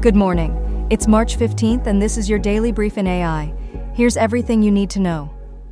Good morning. It's March 15th, and this is your daily brief in AI. Here's everything you need to know.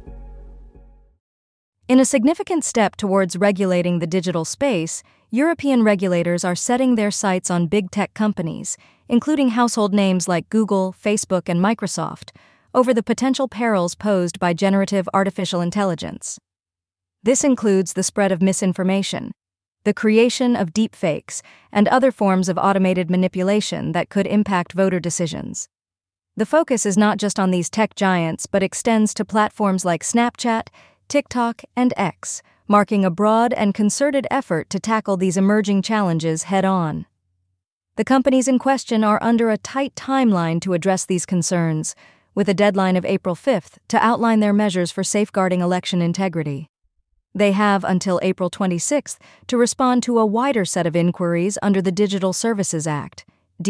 In a significant step towards regulating the digital space, European regulators are setting their sights on big tech companies, including household names like Google, Facebook, and Microsoft, over the potential perils posed by generative artificial intelligence. This includes the spread of misinformation, the creation of deepfakes, and other forms of automated manipulation that could impact voter decisions. The focus is not just on these tech giants, but extends to platforms like Snapchat, TikTok, and X, marking a broad and concerted effort to tackle these emerging challenges head-on. The companies in question are under a tight timeline to address these concerns, with a deadline of April 5th to outline their measures for safeguarding election integrity. They have until April 26th to respond to a wider set of inquiries under the Digital Services Act,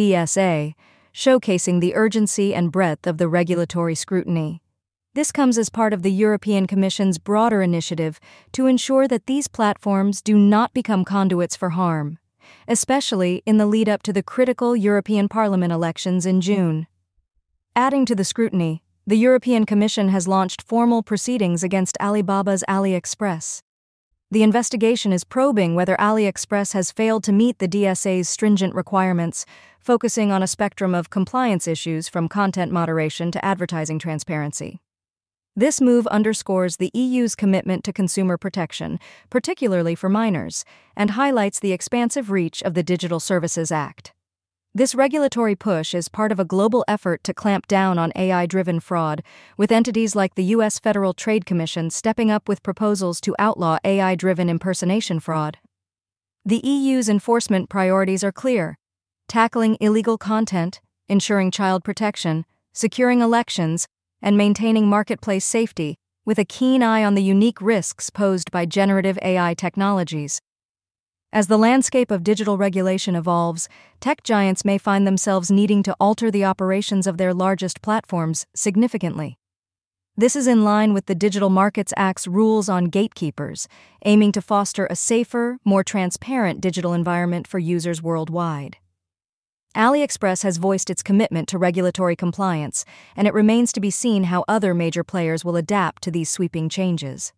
DSA, showcasing the urgency and breadth of the regulatory scrutiny. This comes as part of the European Commission's broader initiative to ensure that these platforms do not become conduits for harm, especially in the lead-up to the critical European Parliament elections in June. Adding to the scrutiny, the European Commission has launched formal proceedings against Alibaba's AliExpress. The investigation is probing whether AliExpress has failed to meet the DSA's stringent requirements, focusing on a spectrum of compliance issues from content moderation to advertising transparency. This move underscores the EU's commitment to consumer protection, particularly for minors, and highlights the expansive reach of the Digital Services Act. This regulatory push is part of a global effort to clamp down on AI-driven fraud, with entities like the U.S. Federal Trade Commission stepping up with proposals to outlaw AI-driven impersonation fraud. The EU's enforcement priorities are clear: tackling illegal content, ensuring child protection, securing elections, and maintaining marketplace safety, with a keen eye on the unique risks posed by generative AI technologies. As the landscape of digital regulation evolves, tech giants may find themselves needing to alter the operations of their largest platforms significantly. This is in line with the Digital Markets Act's rules on gatekeepers, aiming to foster a safer, more transparent digital environment for users worldwide. AliExpress has voiced its commitment to regulatory compliance, and it remains to be seen how other major players will adapt to these sweeping changes.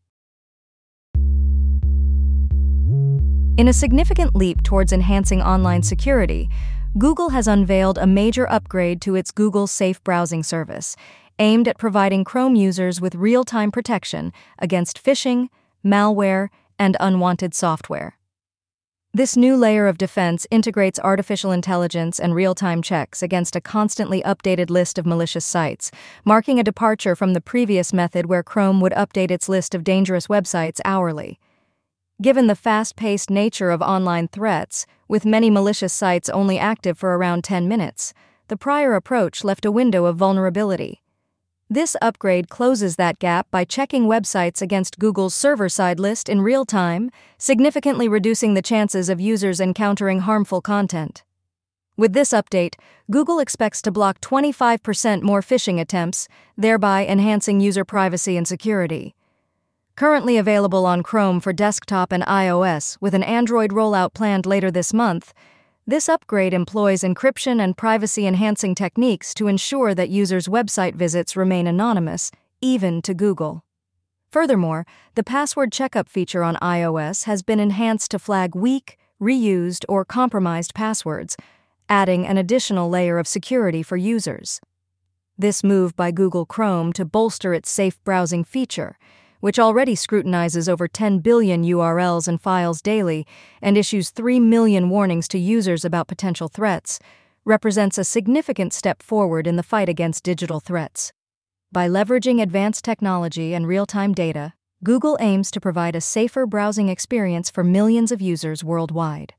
In a significant leap towards enhancing online security, Google has unveiled a major upgrade to its Google Safe browsing service, aimed at providing Chrome users with real-time protection against phishing, malware, and unwanted software. This new layer of defense integrates artificial intelligence and real-time checks against a constantly updated list of malicious sites, marking a departure from the previous method where Chrome would update its list of dangerous websites hourly. Given the fast-paced nature of online threats, with many malicious sites only active for around 10 minutes, the prior approach left a window of vulnerability. This upgrade closes that gap by checking websites against Google's server-side list in real time, significantly reducing the chances of users encountering harmful content. With this update, Google expects to block 25% more phishing attempts, thereby enhancing user privacy and security. Currently available on Chrome for desktop and iOS, with an Android rollout planned later this month, this upgrade employs encryption and privacy-enhancing techniques to ensure that users' website visits remain anonymous, even to Google. Furthermore, the password checkup feature on iOS has been enhanced to flag weak, reused, or compromised passwords, adding an additional layer of security for users. This move by Google Chrome to bolster its safe browsing feature, which already scrutinizes over 10 billion URLs and files daily and issues 3 million warnings to users about potential threats, represents a significant step forward in the fight against digital threats. By leveraging advanced technology and real-time data, Google aims to provide a safer browsing experience for millions of users worldwide.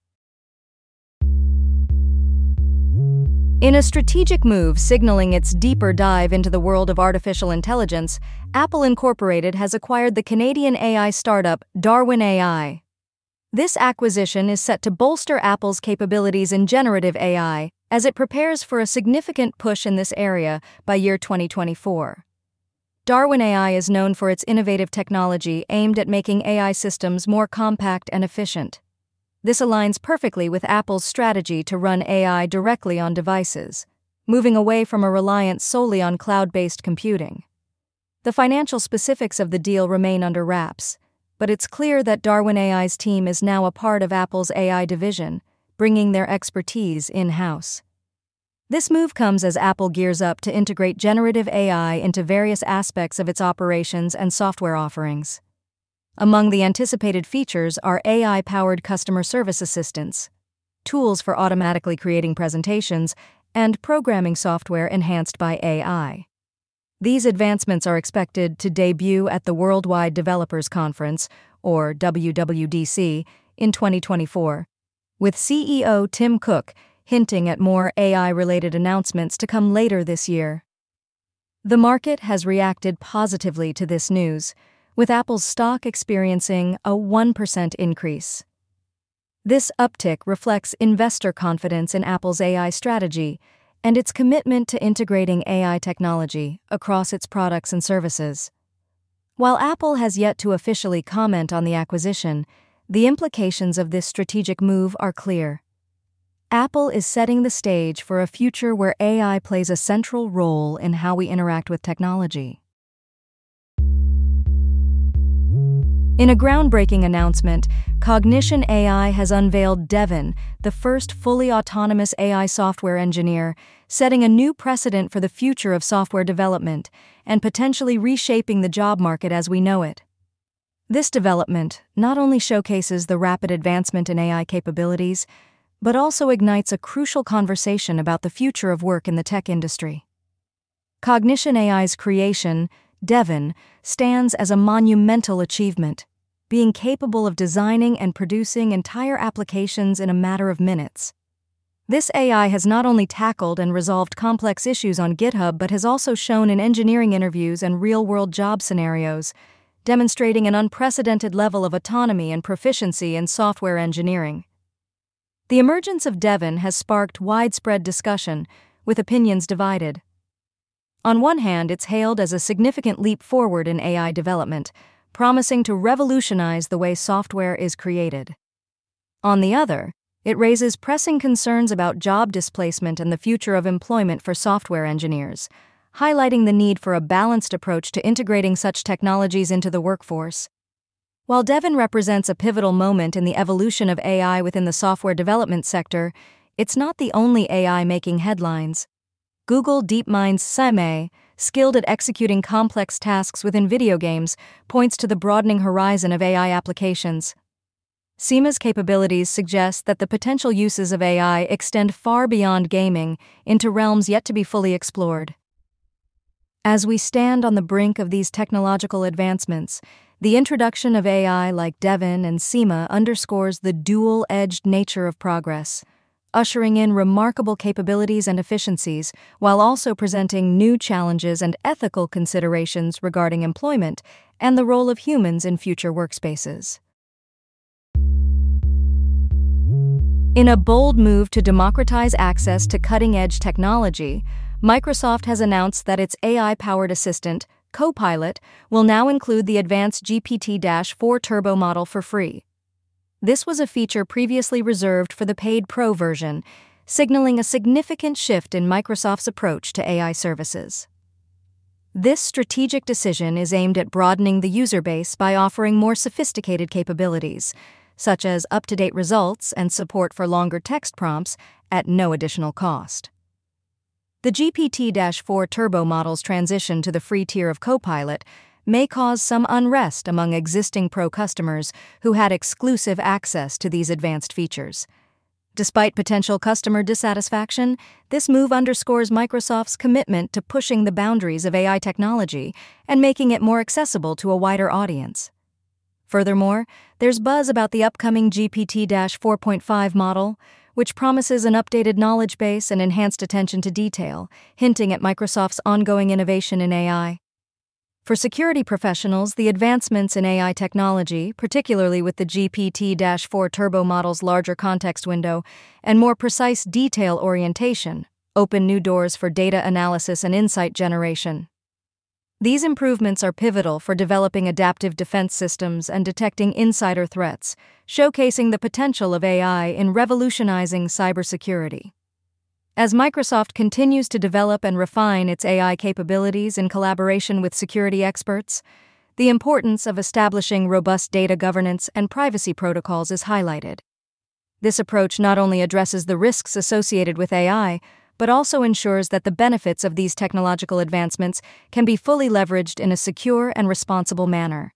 In a strategic move signaling its deeper dive into the world of artificial intelligence, Apple Incorporated has acquired the Canadian AI startup Darwin AI. This acquisition is set to bolster Apple's capabilities in generative AI as it prepares for a significant push in this area by year 2024. Darwin AI is known for its innovative technology aimed at making AI systems more compact and efficient. This aligns perfectly with Apple's strategy to run AI directly on devices, moving away from a reliance solely on cloud-based computing. The financial specifics of the deal remain under wraps, but it's clear that Darwin AI's team is now a part of Apple's AI division, bringing their expertise in-house. This move comes as Apple gears up to integrate generative AI into various aspects of its operations and software offerings. Among the anticipated features are AI-powered customer service assistants, tools for automatically creating presentations, and programming software enhanced by AI. These advancements are expected to debut at the Worldwide Developers Conference, or WWDC, in 2024, with CEO Tim Cook hinting at more AI-related announcements to come later this year. The market has reacted positively to this news, with Apple's stock experiencing a 1% increase. This uptick reflects investor confidence in Apple's AI strategy and its commitment to integrating AI technology across its products and services. While Apple has yet to officially comment on the acquisition, the implications of this strategic move are clear. Apple is setting the stage for a future where AI plays a central role in how we interact with technology. In a groundbreaking announcement, Cognition AI has unveiled Devin, the first fully autonomous AI software engineer, setting a new precedent for the future of software development and potentially reshaping the job market as we know it. This development not only showcases the rapid advancement in AI capabilities, but also ignites a crucial conversation about the future of work in the tech industry. Cognition AI's creation, Devin, stands as a monumental achievement, being capable of designing and producing entire applications in a matter of minutes. This AI has not only tackled and resolved complex issues on GitHub but has also shown in engineering interviews and real-world job scenarios, demonstrating an unprecedented level of autonomy and proficiency in software engineering. The emergence of Devin has sparked widespread discussion, with opinions divided. On one hand, it's hailed as a significant leap forward in AI development, promising to revolutionize the way software is created. On the other, it raises pressing concerns about job displacement and the future of employment for software engineers, highlighting the need for a balanced approach to integrating such technologies into the workforce. While Devin represents a pivotal moment in the evolution of AI within the software development sector, it's not the only AI making headlines. Google DeepMind's Sime, skilled at executing complex tasks within video games, points to the broadening horizon of AI applications. Sima's capabilities suggest that the potential uses of AI extend far beyond gaming into realms yet to be fully explored. As we stand on the brink of these technological advancements, the introduction of AI like Devin and Sima underscores the dual-edged nature of progress, ushering in remarkable capabilities and efficiencies while also presenting new challenges and ethical considerations regarding employment and the role of humans in future workspaces. In a bold move to democratize access to cutting-edge technology, Microsoft has announced that its AI-powered assistant, Copilot, will now include the advanced GPT-4 Turbo model for free. This was a feature previously reserved for the paid Pro version, signaling a significant shift in Microsoft's approach to AI services. This strategic decision is aimed at broadening the user base by offering more sophisticated capabilities, such as up-to-date results and support for longer text prompts at no additional cost. The GPT-4 Turbo model's transition to the free tier of Copilot may cause some unrest among existing Pro customers who had exclusive access to these advanced features. Despite potential customer dissatisfaction, this move underscores Microsoft's commitment to pushing the boundaries of AI technology and making it more accessible to a wider audience. Furthermore, there's buzz about the upcoming GPT-4.5 model, which promises an updated knowledge base and enhanced attention to detail, hinting at Microsoft's ongoing innovation in AI. For security professionals, the advancements in AI technology, particularly with the GPT-4 Turbo model's larger context window and more precise detail orientation, open new doors for data analysis and insight generation. These improvements are pivotal for developing adaptive defense systems and detecting insider threats, showcasing the potential of AI in revolutionizing cybersecurity. As Microsoft continues to develop and refine its AI capabilities in collaboration with security experts, the importance of establishing robust data governance and privacy protocols is highlighted. This approach not only addresses the risks associated with AI, but also ensures that the benefits of these technological advancements can be fully leveraged in a secure and responsible manner.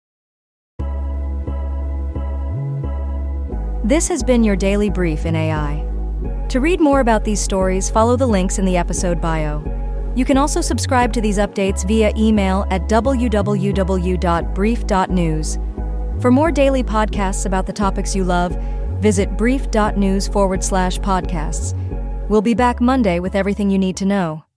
This has been your daily brief in AI. To read more about these stories, follow the links in the episode bio. You can also subscribe to these updates via email at www.brief.news. For more daily podcasts about the topics you love, visit brief.news/podcasts. We'll be back Monday with everything you need to know.